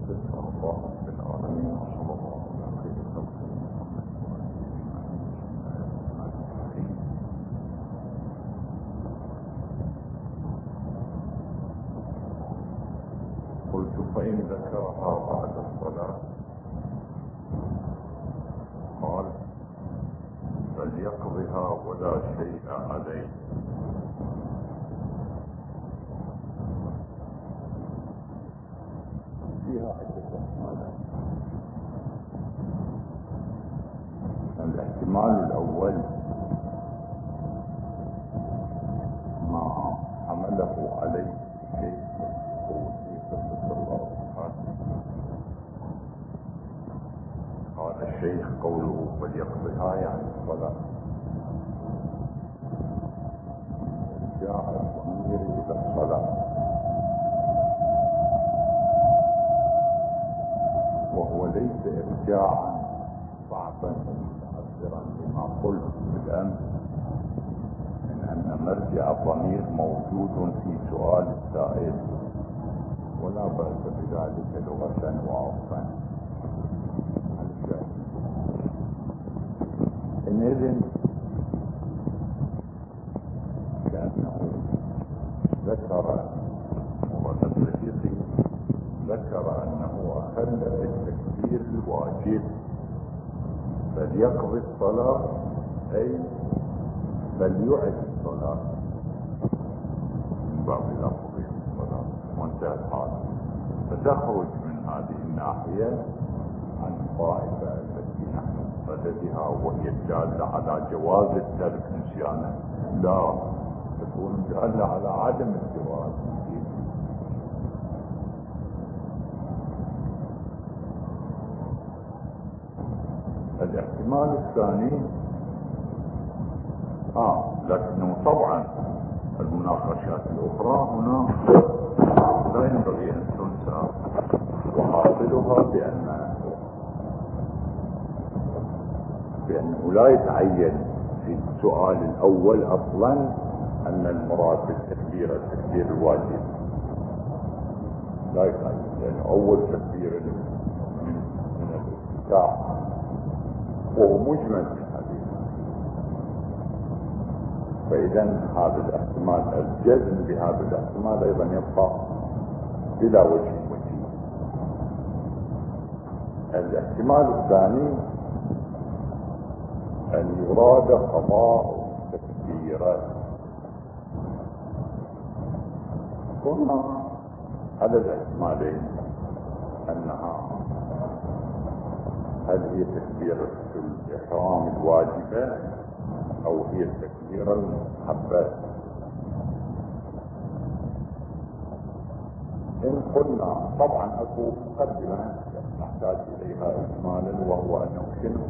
صلى الله عليه العالمين وصلى الله على خير خلقه محمد. قلت فإن ذكرها بعد الصلاة قال فليقضها ولا شيء عليه. فيها عدة احتمالات. الاحتمال الأول ما حمله عليه شيء صلى الله عليه وسلم. قال الشيخ قوله فليقضها يعني الصلاة، جاء الضمير إلى الصلاة، وهو ليس ارجاعا صعبا متأثرا بما قلت بالأمس من أن مرجع الضمير موجود في سؤال السائل، ولا بأس بذلك لغة وعرفا. حينئذ كأنه ذكر الرفيقي ذكر أنه أخل بالتكبير الواجب، فليقضي الصلاة أي فليعد الصلاة من باب لفظ الصلاة، وانتهى الحال. فتخرج من هذه الناحية عن الطائفة التي نحن بصددها وهي الدالة على جواز الترك نسيانا، لا تكون دالة على عدم الجواز. الاحتمال الثاني لكنه طبعا المناقشات الأخرى هنا لا ينبغي أن تنسى، وحاصلها بأنه لا يتعين في السؤال الأول أصلا أن المراد بالتكبير التكبير الواجب، لا يتعين، لأنه أول تكبير من الافتتاح وهو مجمل في الحديث. فإذا هذا الاحتمال الجزم بهذا الاحتمال أيضا يبقى بلا وجه. الاحتمال الثاني أن يراد قضاء التكبيرات. هنا على الاحتمالين، أنها هل هي تكبيرة الإحرام الواجبة أو هي التكبيرة المستحبة. إن قلنا طبعا أكو مقدمة نحتاج إليها إجمالا، وهو أنه شنو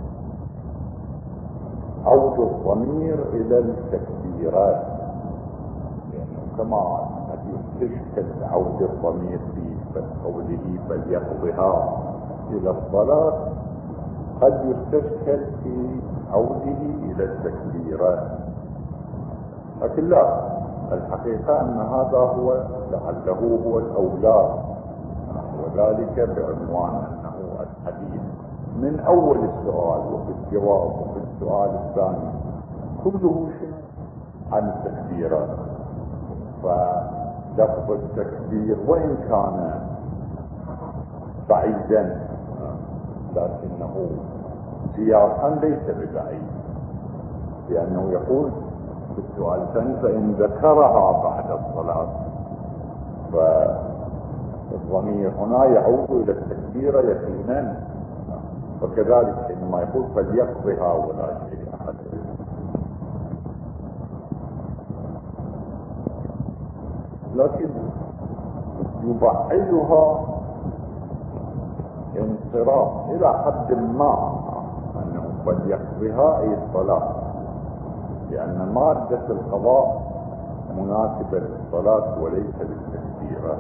عود الضمير إلى التكبيرات، لأنه كما قد يستشكل عود الضمير في قوله فليقضها إلى الصلاة، قد يستشكل في عوده إلى التكبيرات. لكن لا، الحقيقة أن هذا هو لعله هو الأولى، وذلك بعنوان أنه الحديث من أول السؤال وفي الجواب وفي السؤال الثاني كله شيء عن التكبيرات. فلفظ التكبير وإن كان بعيدا لكنه سياقا ليس ببعيد، لأنه يقول في السؤال الثاني فإن ذكرها بعد الصلاة، فالضمير هنا يعود إلى التكبير يقينا. وكذلك حينما يقول فليقضها ولا شيء عليه، لكن يبعدها انصراف إلى حد ما أنه فليقضها أي الصلاة، لأن مادة القضاء مناسبة للصلاة وليس للتكبير.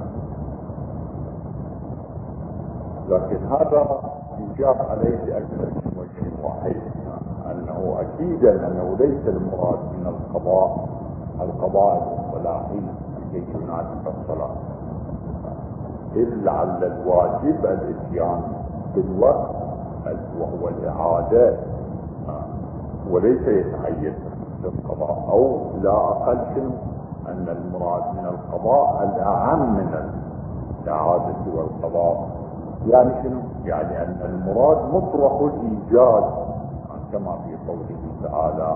لكن هذا يجاب عليه بأكثر من وجه واحد، أنه أكيدا أنه ليس المراد من القضاء الاصطلاحي لكي يناسب الصلاة، إلا على الواجب الاتيان بالوقت وهو الإعادة، وليس يتعين القضاء، أو لا أقل شنو أن المراد من القضاء الأعم من الإعادة والقضاء. يعني شنو؟ يعني أن المراد مطلق الإيجاد كما في قوله تعالى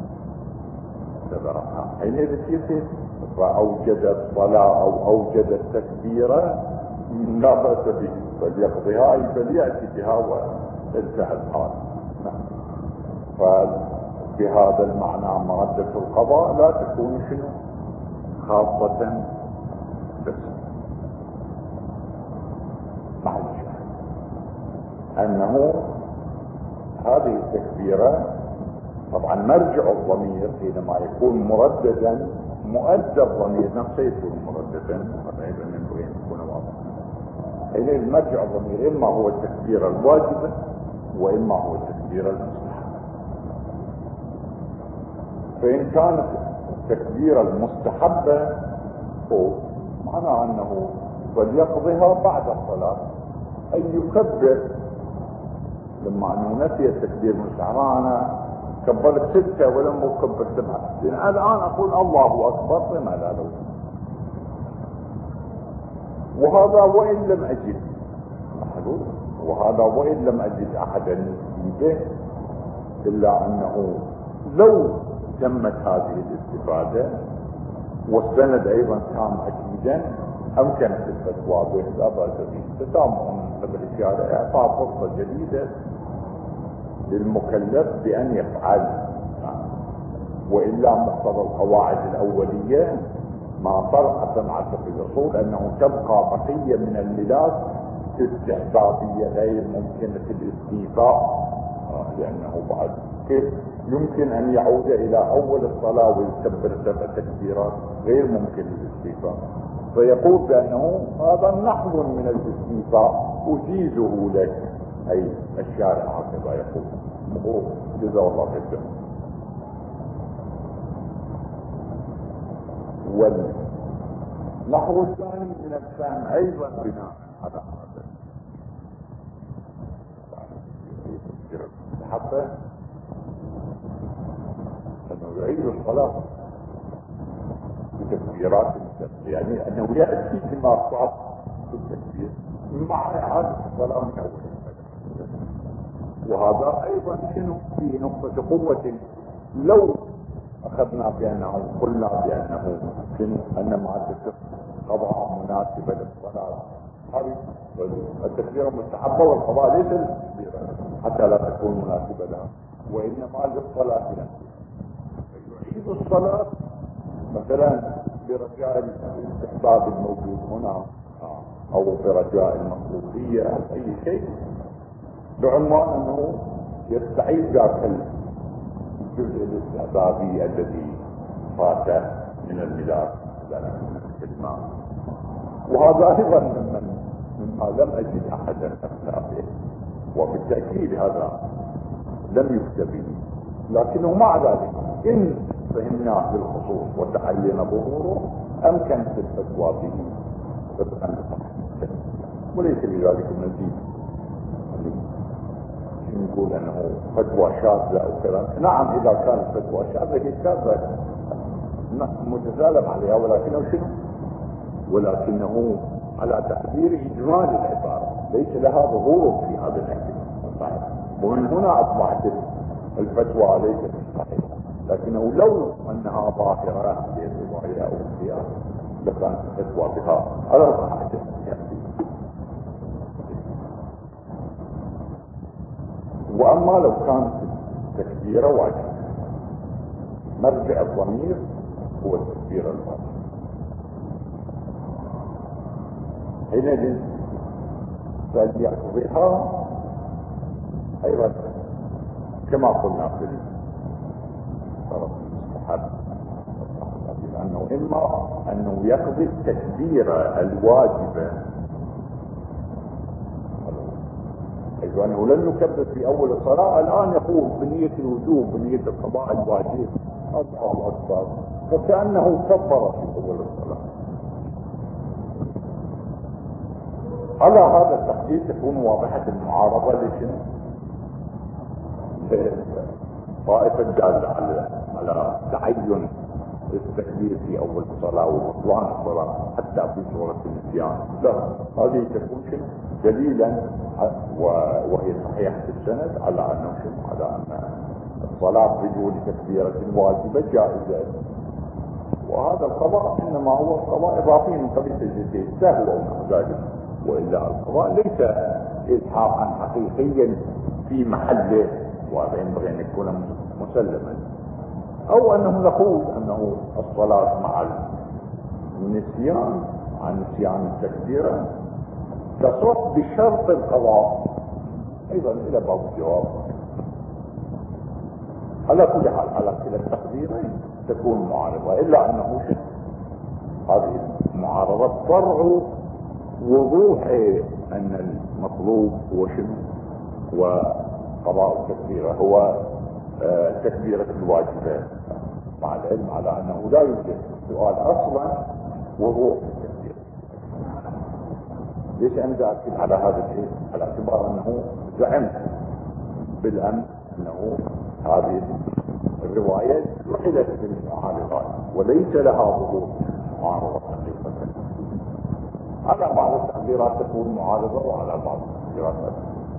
حينئذ يصير فأوجد الصلاة أو أوجد التكبيرة لا بأس به، فليقضيها أي فليأتي بها وانتهى الحال. فبهذا المعنى مادة القضاء لا تكون شنو خاصة بس مع الشاهد أنه هذه التكبيرة طبعا مرجع الضمير حينما يكون مرددا مؤدى الضمير نفسه يكون مرددا، هذا ايضا ينبغي ان يكون واضحا. حينئذ مرجع الضمير اما هو التكبير الواجبه واما هو التكبير المستحبه. فان كانت التكبير المستحبه معناه انه فليقضيها بعد الصلاه، اي يكبر. لما انه نسي التكبير المستحب، انا كبرت 6 ولم اكبر 7، الان اقول الله اكبر فما لا لو. وهذا وان لم اجد وهذا وان لم اجد احدا يجيبه، الا انه لو تمت هذه الاستفاده والسند ايضا كان اكيدا امكنت الفتوى به لا باس به، تسامح من قبل الشارع اعطاء فرصه جديده للمكلف بأن يفعل. وإلا مقتضى القواعد الأولية ما صرح مع الأصول أنه تبقى بقية من الملاك استحبابية غير ممكنة الاستيفاء، لأنه بعد كيف يمكن أن يعود إلى أول الصلاة ويكبر 7 تكبيرات؟ غير ممكن الاستيفاء. فيقول بأنه هذا نحو من الاستيفاء أجيزه لك، أي الشارع هكذا يقول. جزاه الله خير. والنحو الثاني من الفهم أيضا بناء على هذا حتى أنه يعيد الصلاة بتكبيرات، يعني أنه يأتي بما صار في التكبير مع إعادة الصلاة من أول. وهذا ايضا شنو في نقطة قوة. لو اخذنا بانه قلنا بانه شنو ان مادة القضاء مناسبة للصلاة، هذه التكبيرة مستحبة والقضاء ليس للتكبيرة حتى لا تكون مناسبة لها، وانما للصلاة نفسها. يعيد الصلاة مثلا برجاء الاستحباب الموجود هنا او برجاء المطلوبية او اي شيء، بعنوان انه يستعيد ذاك الجزء الاستحبابي الذي فات من الميلاد في الماء. وهذا ايضا مما لم اجد احدا افتى به، وبالتاكيد هذا لم يفتى به، لكنه مع ذلك ان فهمناه بالخصوص وتعين ظهوره امكن الفتوى به طبقا لصحيح، وليس لذلك مزيد نقول انه فتوى شاذة او كذا. نعم اذا كانت فتوى شاذة هي شاذة متسالم عليها، ولكنه على تعبير اجمال العبارة، ليس لها ظهور في هذا الصحيح. ومن هنا اصبحت الفتوى ليست صحيحة، لكنه لو انها ظاهرة بظاهرها او اختيار لكانت الفتوى بها على الصحيح. واما لو كانت تكبيرة واجبة مرجع الضمير هو التكبير الواجب، حينئذ فليقضيها ايضا كما قلنا في الطرف المستحب، لانه اما انه يقضي التكبيرة الواجبة، ايضا انه لن يكبر في اول الصلاة، الان يقول بنية الوجوب بنية القضاء الواجب الله اكبر، فكأنه كبر في اول الصلاة. على هذا التقدير تكون واضحة المعارضة لشنو؟ طائفة دالة على تعين التكبير في اول الصلاة وبطلان الصلاة حتى في سورة النسيان، لا، هذه تكون شنو؟ دليلا وهي صحيحة السند على انه شنو؟ على ان الصلاة بدون تكبيرة واجبة جائزة، وهذا القضاء انما هو قضاء اضافي من قبيل تجديد سهو او نحو ذلك، والا القضاء ليس الحاقا حقيقيا في محله، وهذا ينبغي ان يكون مسلما. او انه نقول انه الصلاة مع النسيان عن نسيان التكبيرة تصح بشرط القضاء، ايضا الى باب الجواب. على كل حال على كلا التقديرين تكون معارضة، الا انه هذه المعارضة فرع وضوح ان المطلوب هو شنو؟ وقضاء التكبيرة هو تكبيرة الواجبات، مع العلم على انه لا يوجد سؤال اصلا وضوح التكبير. ليش انا اكد على هذا الشيء؟ على اعتبار انه زعمت بالامس انه هذه الرواية وحدت بالمعارضات وليس لها ظهور معارضة حقيقة. على بعض التعبيرات تكون معارضة وعلى بعض التعبيرات لا.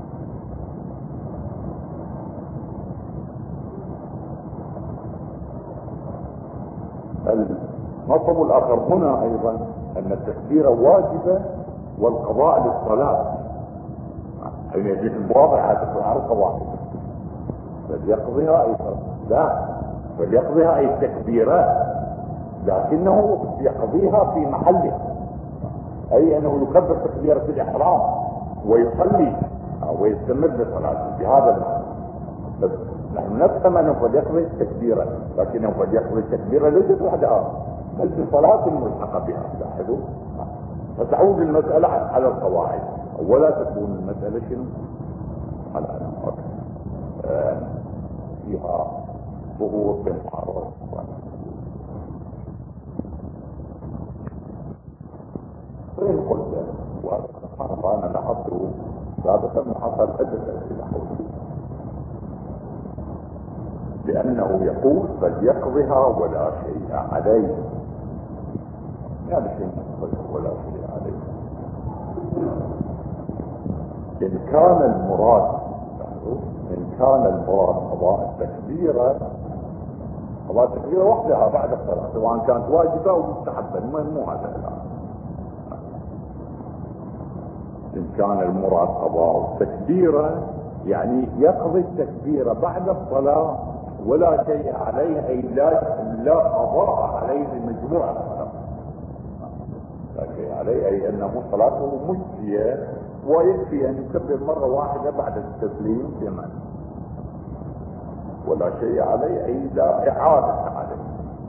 المطلب الاخر هنا ايضا ان التكبيرة واجبة والقضاء للصلاة، حين يجيك الواضح تكون على القواعد فليقضيها ايضا، لا فليقضيها اي التكبيرات، لكنه يقضيها في محلها، اي انه يكبر تكبيرة الاحرام ويصلي ويستمر بصلاته بهذا المعنى. نحن نفهم انه فليقضي التكبيرة، لكنه فليقضي التكبيرة ليست وحدها بل بصلاة ملحقة بها. لاحظوا، فتعود المسألة على القواعد، ولا تكون المسألة شنو؟ على فيها ظهور بالمعارضة. فإن قلت وأنا لاحظته سابقا حصل عدة أسئلة حوله، لأنه يقول فليقضها ولا شيء عليه، يعني شيء ولا شيء عليه. إن كان المراد قضاء التكبيرة وحدها بعد الصلاة سواء كانت واجبة أو مستحبة، مو هذا الآن. إن كان المراد قضاء التكبيرة يعني يقضي التكبيرة بعد الصلاة ولا شيء عليه، أي لا قضاء عليه لمجموع الصلاة، لا شيء عليه أي أنه صلاته مجزية ويكفي أن يكبر مرة واحدة بعد التسليم في معنى، ولا شيء عليه أي لا إعادة عليه.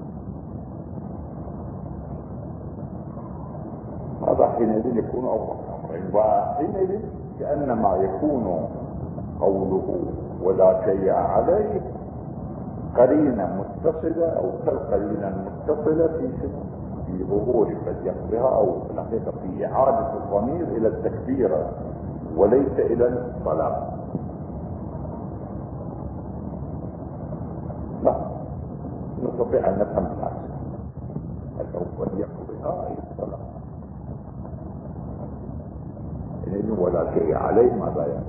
هذا حينئذ يكون أول أمرين، وحينئذ كأنما يكون قوله ولا شيء عليه قرينة متصلة أو كالقرينة المتصلة في ظهور فليقضها، أو في الحقيقة في إعادة الضمير إلى التكبيرة وليس إلى الصلاة. لا نستطيع أن نفهم العكس، أنه فليقضها أي الصلاة، إنه ولا شيء عليه ماذا يعني؟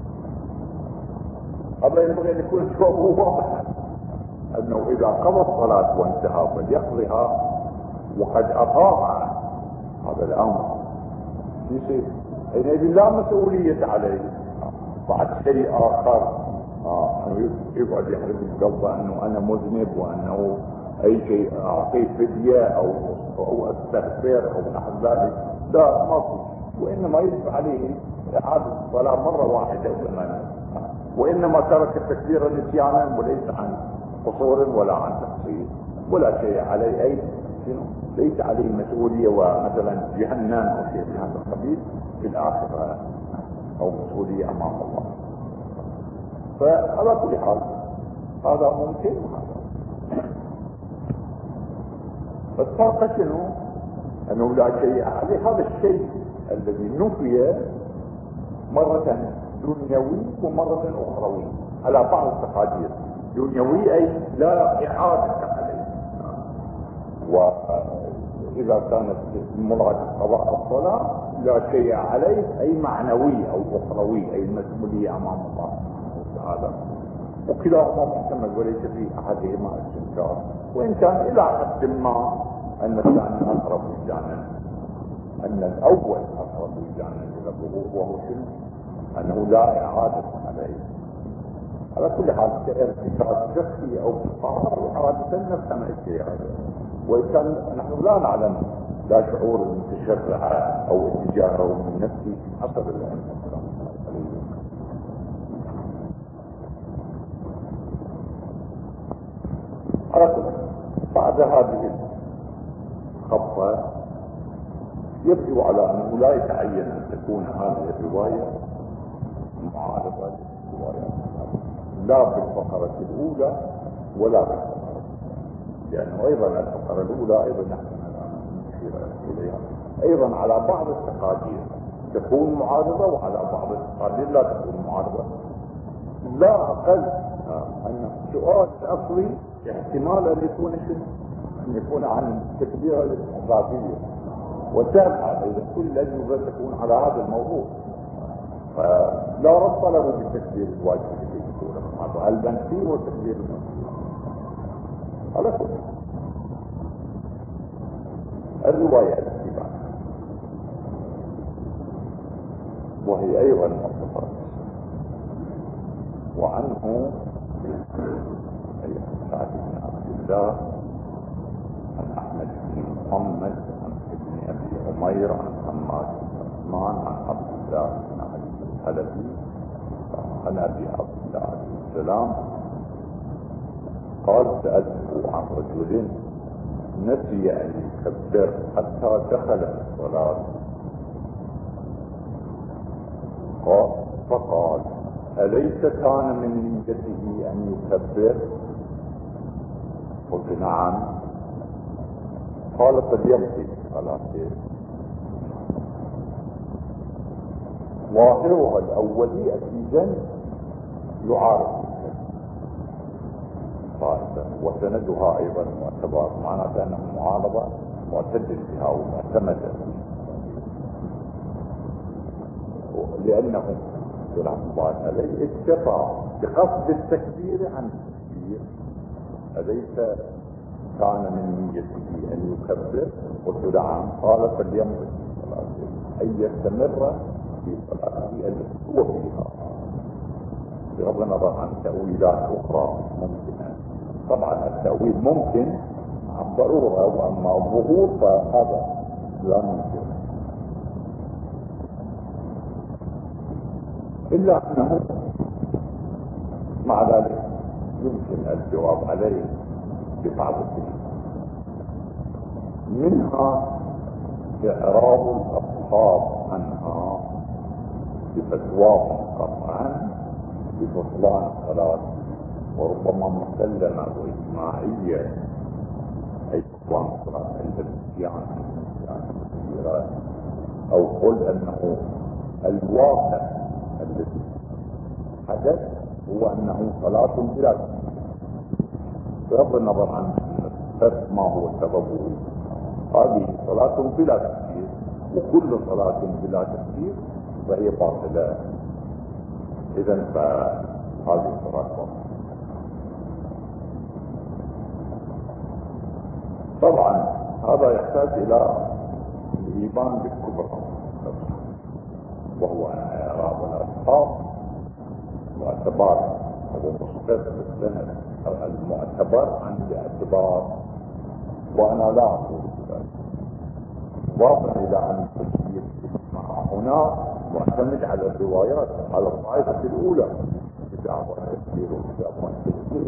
هذا ينبغي أن يكون جوابه واضح، أنه إذا قضى الصلاة وانتهى فليقضها وقد أطاع هذا الأمر يصير حينئذ لا مسؤولية عليه. بعد شيء آخر يقعد يحرق قلبه أنه أنا مذنب وأنه أي شيء أعطيه فدية أو أستغفر أو نحو ذلك، لا ما في، وإنما يجب عليه إعادة الصلاة مرة واحدة وثمانية، وإنما ترك التكبير نسيانا وليس عن قصور ولا عن تقصير، ولا شيء عليه أي ليس عليه مسؤولية ومثلا جهنم أو شيء من هذا القبيل في الآخرة أو مسؤولية أمام الله. فعلى كل حال هذا ممكن وهذا الفرق شنو؟ أنه لا شيء عليه، هذا الشيء الذي نفي مرة دنيوي ومرة أخروي على بعض التقادير. دنيوي أي لا إعادة عليه، وإذا كانت مراد قضاء الصلاة لا شيء عليه أي معنوي أو أخروي أي مسؤولية أمام الله تعالى، وكلاهما محتمل وليس في أحدهما استنكار، وإن كان إلى حد ما أن الثاني أقرب وجانا، أن الأول أقرب وجانا إلى الظهور، وهو شنو؟ أنه لا إعادة عليه. على كل حال كارتكاز شخصي أو كفار وعادة نفس ما الشيء هذا، وإن كان نحن لا نعلم لا شعور المتشرع أو اتجاهه من نفسه حسب العلم. على كل بعد هذه الخطة يبدو على أنه لا يتعين أن تكون هذه الرواية معارضة للروايات لا بالفقرة الأولى ولا بالفقرة، لأنه أيضا الفقرة الأولى أيضا نحن نشير إليها أيضا على بعض التقادير تكون معارضة، وعلى بعض التقادير لا تكون معارضة. لا أقل أن السؤال الأصلي احتمال أن يكون عن تكبير الاستحبابية، وتابع إذا كل الأجوبة تكون على هذا الموضوع، فلا ربط له بالتكبير الواجب في السورة، المنفي والتكبير المنفي. على كل الرواية الاتباع وهي أيضا مرتبطة، وعنه سعد بن عبد الله عن أحمد بن محمد عن ابن أبي عمير عن حماد بن عثمان عن عبد الله بن علي الحلبي عن أبي عبد الله عليه السلام قال سألته عن رجل نسي أن يكبر حتى دخل الصلاة، فقال أليس كان من نيته أن يكبر؟ قلت نعم. قال فليمضي على خير. ظاهرها الأولي أكيدا يعارض قائدا، وسندها أيضا معتبر، معناته أنه معارضة معتد بها ومعتمدة، لأنه رحمه الله عليه اكتفى بقصد التكبير عن التكبير. أليس كان من نيته أن يكبر؟ قلت نعم. قال فليمضي في صلاته أي يستمر في صلاته التي هو فيها، بغض النظر عن تأويلات أخرى ممكنة. طبعا التأويل ممكن عن ضرورة، وأما الظهور فهذا لا ممكن، إلا أنه مع ذلك يمكن الجواب عليه ببعض الشيء، منها إعراض الأصحاب عنها بفتواهم قطعا ببطلان الصلاة، وربما مسلمة وإجماعية أي بطلان الصلاة عند الاتيان أو قل أنه الواقع الذي حدث هو أنه صلاة بلا تكبير، بغض النظر عن ما هو سببه. هذه صلاة بلا تكبير، وكل صلاة بلا تكبير فهي باطلة، إذن فهذه الصلاة باطلة. طبعا هذا يحتاج إلى الإيمان بالكبرى، وهو إعراض الأصحاب معتبر، هو مصدر بالسند المعتبر عن الاعتبار، وأنا لا أقول ذلك. واضح إلى أن التفسير هنا معتمد على الروايات، على الطائفة الأولى كتاب التفسير وكتاب التفسير،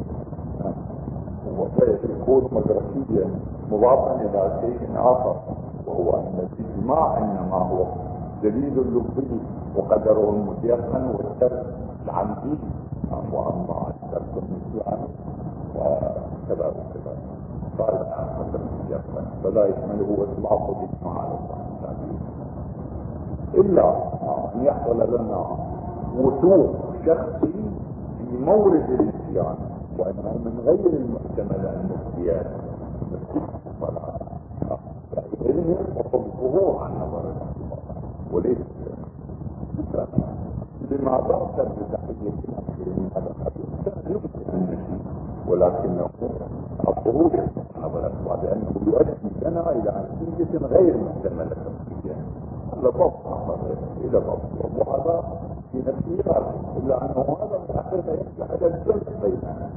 وسيكون مدرسيا مضافا إلى شيء آخر، وهو أن الإجماع إنما هو دليل لبي وقدره المتيقن والترك العمدي، وأما الترك المتيقن وكذا وكذا صار قدر المتيقن، فلا يشمله إطلاق الإجماع على الصحيح. الا ان يحصل لنا وثوق شخصي في مورد النسيان، وانه من غير المحتمل ان النسيان الصلاة فإذن يسقط الظهور عن نظر الاعتبار وليس لما ضغط بتحية من هذا القبيل يمكن ان نشيء، ولكنه الظهور عن نظر الاعتبار لانه يؤدي لنا الى نتيجة غير محتملة تفكيريا لضبط الى ضبط، وهذا في نفسه غالب، الا انه هذا من اخر ما يصلح الى الجمع بيننا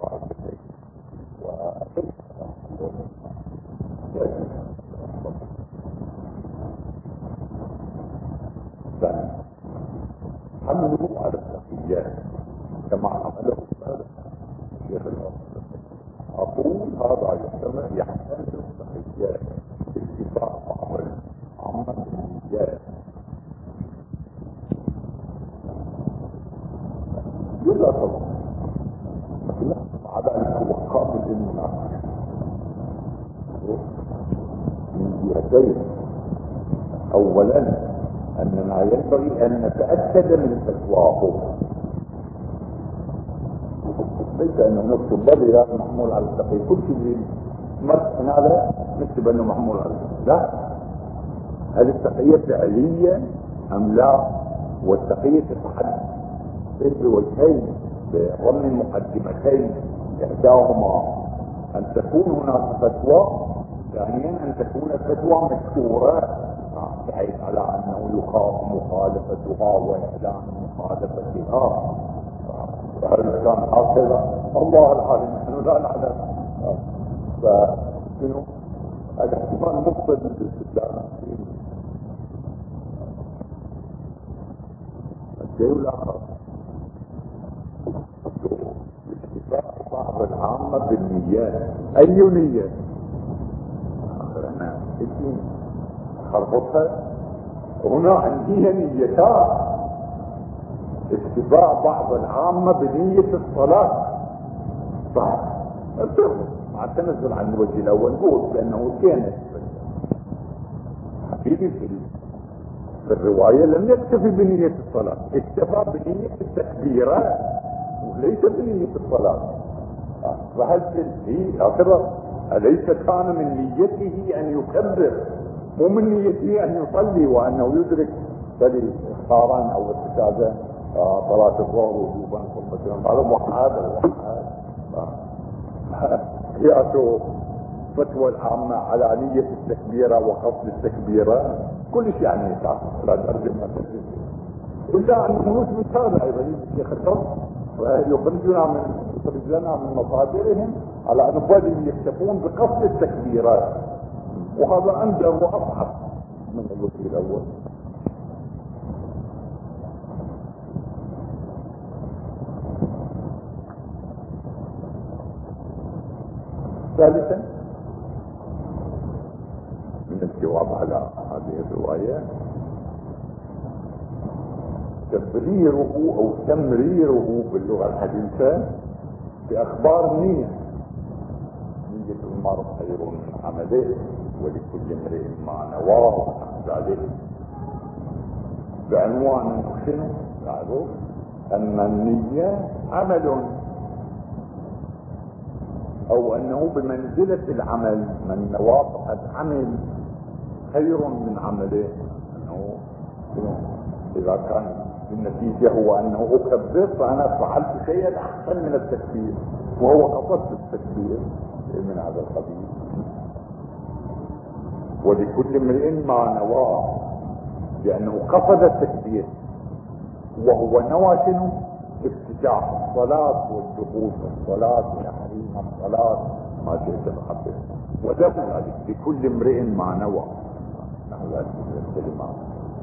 حمله على التقيات كما عمله الشيخ الأصل. أقول هذا يحتاج التقيات اتفاق بعض عامة النيات يلا طبعا لا على الوقات المناسبة من جهتين. اولا اننا ينبغي ان نتأكد من فتواه، ليس انه نكتب بلغة محمول على التقية كل شيء هذا نكتب انه محمول على التقية، لا، هل التقية فعلية ام لا؟ والتقية تتحدث بوجهين بضمن مقدمتين، احداهما ان تكون هناك فتوى، ثانيا ان تكون الفتوى مشهورة بحيث على انه يخاف مخالفتها واعلام مخالفتها. فهل كان هكذا؟ الله العالم، نحن لا نعلم. فشنو الاحتمال مفضل للاستدلال. الشيء الاخر اتفاق بعض العامة بالنيات. اي نية؟ اخرنا الدين خربطها. هنا عندي نيتان، اتباع بعض العامة بنية الصلاة صح مع التنزل عن الوجه الاول قول لانه كانت حبيبي في الرواية لم يكتفي بنية الصلاة، اكتفى بنية التكبيرات وليس بنية الصلاة. فهل هي اعتبر أليس كان من نيته ان يكبر مو من نيته ان يصلي وانه يدرك بل اختارا او ارتكازا صلاة الظهر وجوبا ثم هذا محال قياسه فتوى العامة على نية التكبيرة وقصد التكبيرة كل شيء يعني لا ترجم ما ترجم إلا أنه يثبت هذا أيضا يخطر ويخرجنا من مصادرهم على أن بل يكتفون بقصد التكبيرات، وهذا أندر وأصعب من الوجه الأول. ثالثا من الجواب على هذه الرواية تبريره او تمريره باللغة الحديثة باخبار النية. نية المرء خير من عمله ولكل امرئ ما نواه ونحو ذلك، بعنوان شنو؟ نعرف ان النية عمل او انه بمنزلة العمل، من نواه العمل خير من عمله، انه اذا كان النتيجة هو انه اكبر فانا فعلت شيئا احسن من التكبير وهو قصدت التكبير من هذا القبيل. ولكل امرئ ما نواه، لانه قصد التكبير وهو نوى شنو؟ افتتاح الصلاة والدخول في الصلاة وتحريم الصلاة ما شئت الحبيب، ودم ذلك لكل امرئ ما نوى نحو ذلك الكلمات.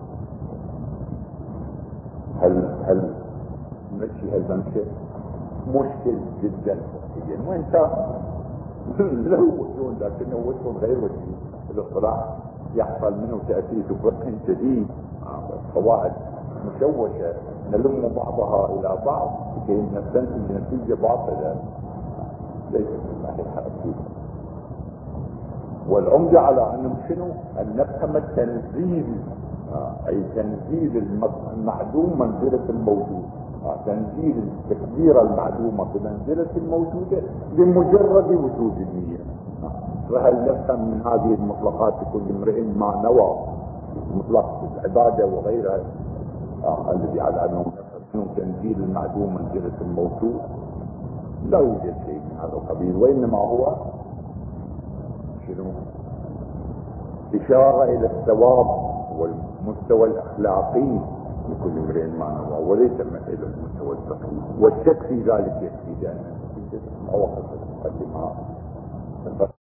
هل نمشي هالممشي؟ مشكل جدا فقهيا، وانت له وجود لكنه وجه غير وجه الاصطلاح يحصل منه تأسيس فقه جديد، قواعد مشوشة نلم بعضها الى بعض لكي نستنتج نتيجة باطلة ليست من ناحية الحقيقة. والعمدة على انه شنو؟ ان نفهم التنزيل أي تنزيل المعدوم منزلة الموجود، تنزيل التكبيرة المعدومة بمنزلة الموجودة لمجرد وجود النية. فهل نفهم من هذه المطلقات لكل امرئ ما نوى، مطلق العبادة وغيرها الذي على أنه نفهم تنزيل المعدوم منزلة الموجود؟ لا يوجد شيء من هذا القبيل، وإنما هو شنو؟ إشارة إلى الثواب والمستوى الأخلاقي لكل امرئ ما نوى، وليس إلى المستوى الفقهي. والشك في ذلك يكفي، لأن في مواقف المقدمات